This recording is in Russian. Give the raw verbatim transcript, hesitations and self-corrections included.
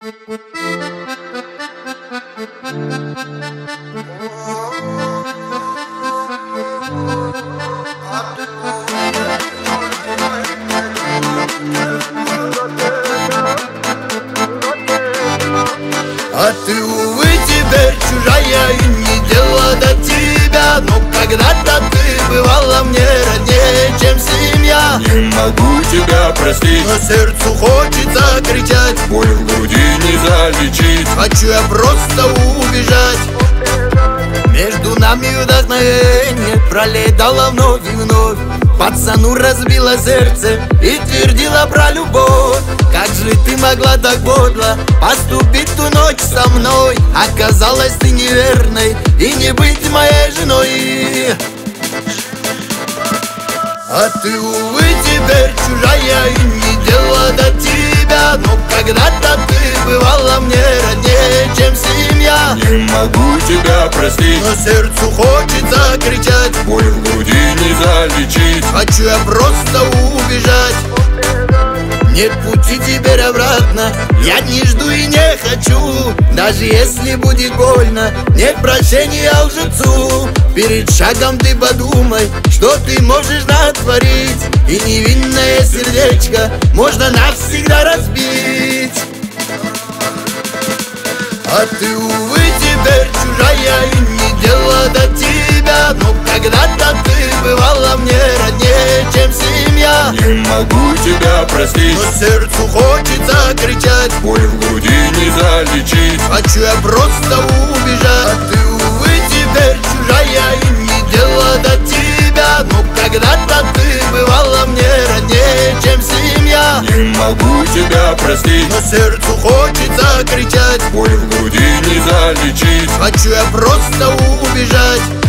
А ты, увы, теперь чужая и не дело до тебя. Но когда-то ты бывала мне роднее, чем семья. Не могу тебя простить, но сердцу хочется кричать. боль в груди не залечить. Хочу я просто убежать. Между нами вдохновение пролетало вновь и вновь. Пацану разбило сердце и твердила про любовь. Как же ты могла так подло поступить ту ночь со мной? Оказалось ты неверной и не быть моей женой. А ты, увы, теперь чужая и не дело до тебя. Но когда-то ты бывала мне роднее, чем семья. Не могу тебя простить, но сердцу хочется кричать. боль в груди не залечить. Хочу я просто убежать. Нет пути теперь обратно, я не жду и не хочу. Даже если будет больно, нет прощения лжецу. Перед шагом ты подумай, что ты можешь натворить. И невинное сердечко можно навсегда разбить. А ты, увы, теперь чужая и не дело до тебя. Но когда-то ты бывала мне роднее, чем семья. Не могу тебя простить, но сердцу хочется кричать. боль в груди не залечить. Хочу я просто убежать. А ты, увы, теперь чужая и не дело до тебя. Но когда-то ты бывала мне роднее, чем семья. Не могу тебя простить, но сердцу хочется кричать. боль в груди не залечить. Хочу я просто убежать.